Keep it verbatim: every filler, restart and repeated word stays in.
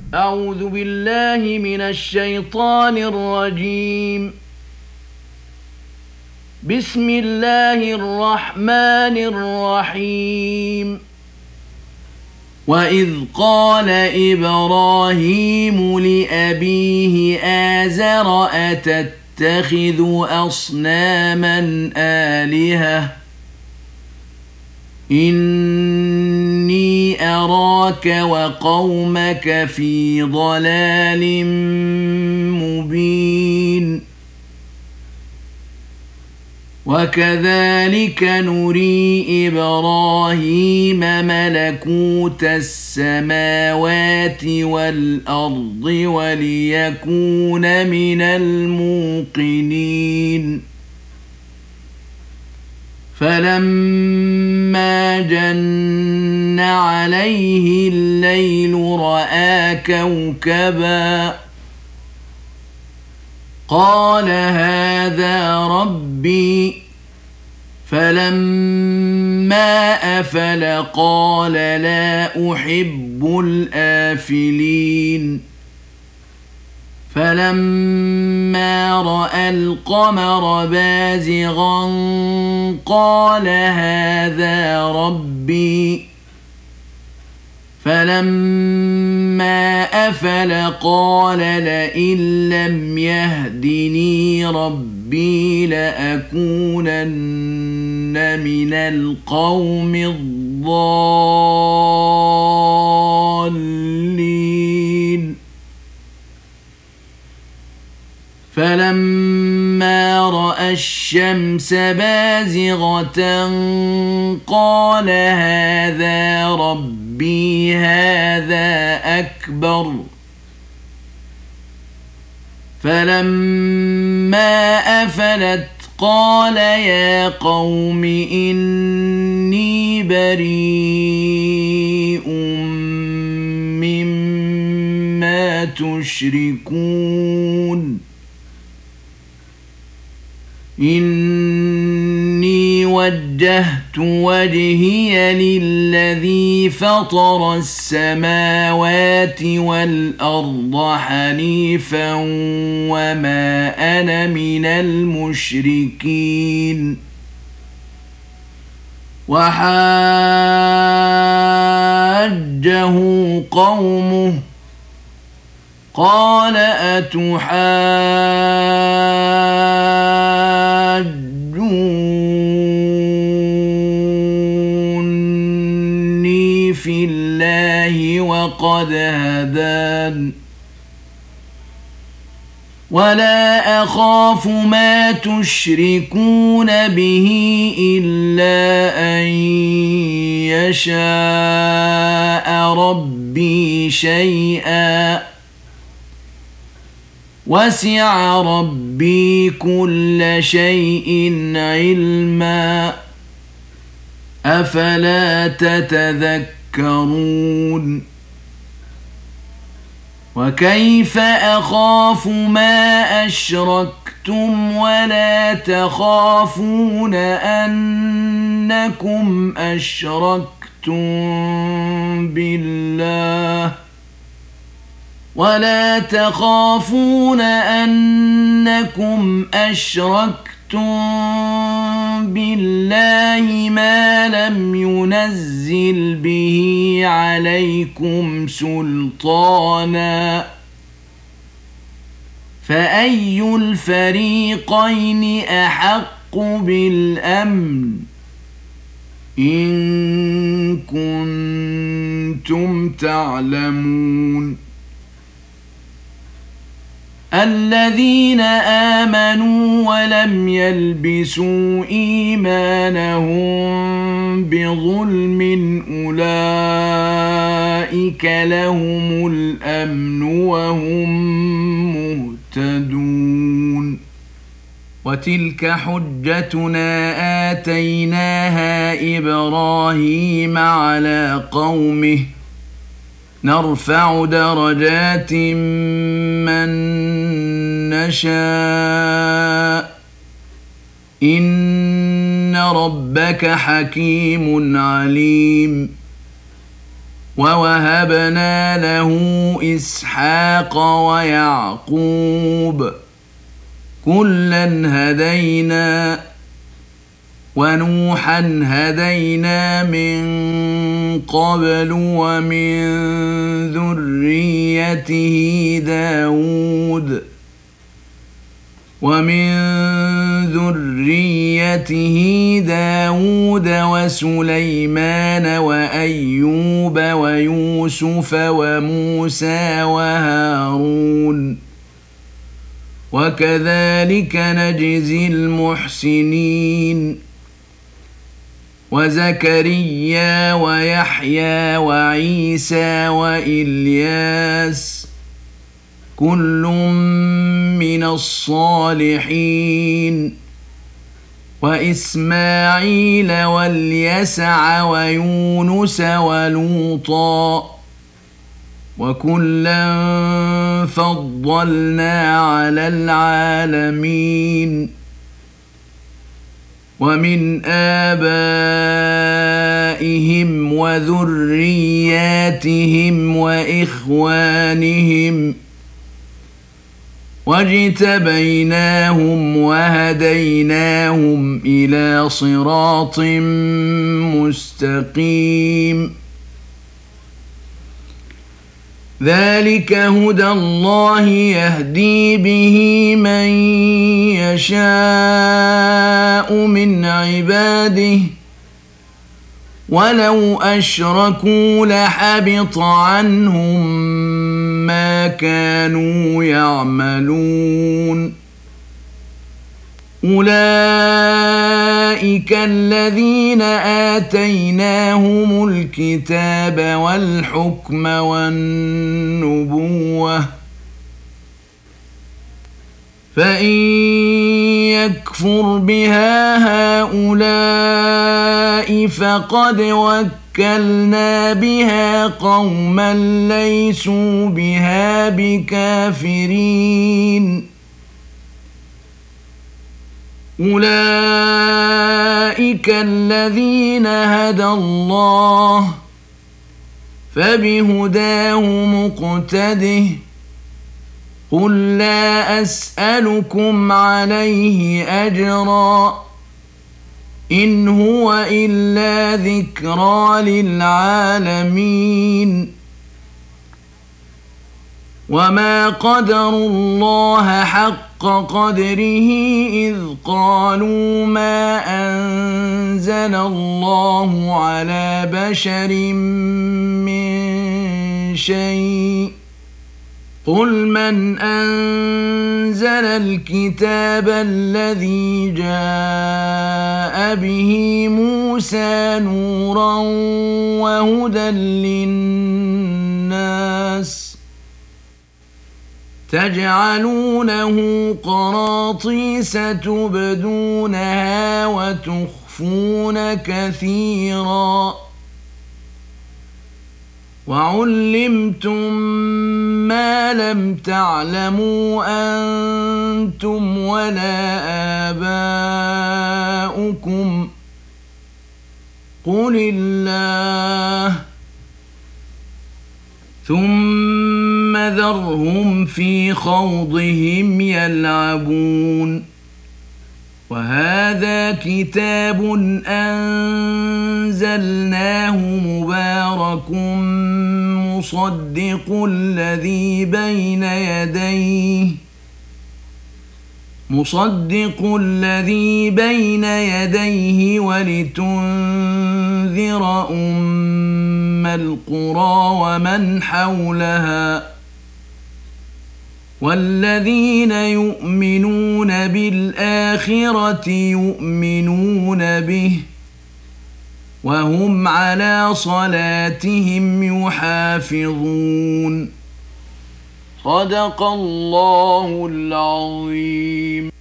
أعوذ بالله من الشيطان الرجيم. بسم الله الرحمن الرحيم. وإذ قال إبراهيم لأبيه آزر أتتخذ أصناما آلهة إني أراك وقومك في ضلال مبين وكذلك نري إبراهيم ملكوت السماوات والأرض وليكون من الموقنين فلما جن عليه الليل رأى كوكبا قال هذا ربي فلما أفل قال لا أحب الآفلين فلما رأى القمر بازغا قال هذا ربي فلما أفل قال لئن لم يهدني ربي لأكونن من القوم الضالين فلما رأى الشمس بازغة قال هذا ربي هذا أكبر فلما أفلت قال يا قوم إني بريء مما تشركون إني وجهت وجهي للذي فطر السماوات والأرض حنيفا وما أنا من المشركين وحاجه قومه قال أتحاجوني في الله وقد هدان ولا أخاف ما تشركون به إلا أن يشاء ربي شيئا وسع ربي كل شيء علما أفلا تتذكرون وكيف أخاف ما أشركتم ولا تخافون أنكم أشركتم بالله ولا تخافون أنكم أشركتم بالله ما لم ينزل به عليكم سلطانا فأي الفريقين أحق بالأمن إن كنتم تعلمون الذين آمنوا ولم يلبسوا إيمانهم بظلم أولئك لهم الأمن وهم مهتدون وتلك حجتنا آتيناها إبراهيم على قومه نرفع درجات من نشاء إن ربك حكيم عليم ووهبنا له إسحاق ويعقوب كلا هدينا ونوحا هدينا من قبل ومن ذريته داود ومن ذريته داود وسليمان وأيوب ويوسف وموسى وهارون وكذلك نجزي المحسنين وزكريا ويحيى وعيسى وإلياس كل من الصالحين وإسماعيل واليسع ويونس ولوطا وكلا فضلنا على العالمين ومن آبائهم وذرياتهم وإخوانهم واجتبيناهم وهديناهم إلى صراط مستقيم ذلك هدى الله يهدي به من يشاء من عباده ولو أشركوا لحبط عنهم ما كانوا يعملون أولئك الذين آتيناهم الكتاب والحكم والنبوة فإن يكفر بها هؤلاء فقد وكلنا بها قوما ليسوا بها بكافرين أولئك الذين هدى الله فبهداه مقتده قل لا أسألكم عليه أجرا إن هو إلا ذكرى للعالمين وما قدروا الله حق قدره إذ قالوا ما أنزل الله على بشر من شيء قل من أنزل الكتاب الذي جاء به موسى نورا وهدى للناس تجعلونه قراطيس تبدونها وتخفون كثيرا وعلمتم ما لم تعلموا أنتم ولا آباؤكم قل الله ثم ذرهم في خوضهم يلعبون وهذا كتاب أنزلناه مبارك مصدق الذي بين يديه مصدق الذي بين يديه ولتنذر أم القرى ومن حولها والذين يؤمنون بالآخرة يؤمنون به وهم على صلاتهم يحافظون صدق الله العظيم.